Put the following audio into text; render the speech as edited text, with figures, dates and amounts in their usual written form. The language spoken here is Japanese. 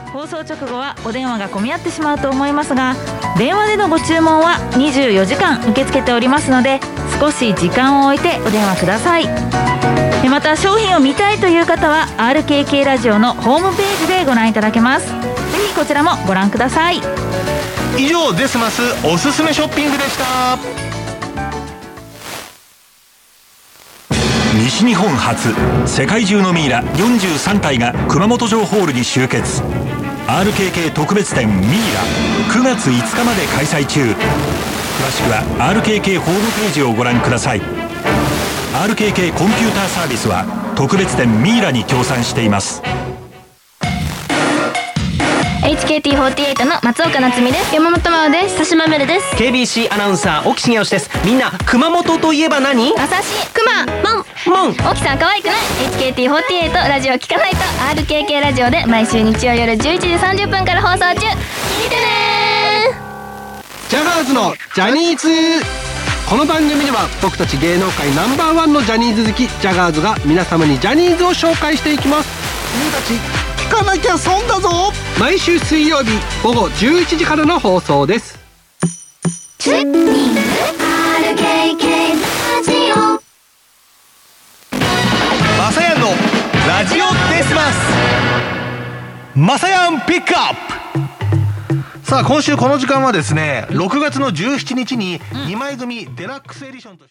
放送直後はお電話が混み合ってしまうと思いますが、電話でのご注文は24時間受け付けておりますので、少し時間を置いてお電話ください。また商品を見たいという方は RKK ラジオのホームページでご覧いただけます。ぜひこちらもご覧ください。 以上、デスマスおすすめショッピングでした。 西日本初、世界中のミイラ43体が熊本城ホールに集結。 RKK 特別展ミイラ9月5日まで開催中。詳しくは RKK ホームページをご覧ください。 RKK コンピューターサービスは特別展ミイラに協賛しています。 HKT48 の松岡夏実です。山本真央です。佐島めるです。 KBC アナウンサー沖重義です。みんな熊本といえば何？ 朝しくまモン沖さん可愛くない？ HKT48 ラジオ聞かないと。 RKK ラジオで毎週日曜夜11時30分から放送中。聞いてねジャガーズのジャニーズ。この番組では僕たち芸能界ナンバーワンのジャニーズ好きジャガーズが皆様にジャニーズを紹介していきます。君たち聞かなきゃ損だぞ。毎週水曜日午後11時からの放送です。 RKK ラジオ。 マサヤンのラジオデスマス。マサヤンピックアップ。さあ、今週この時間はですね、6月の17日に2枚組デラックスエディションとして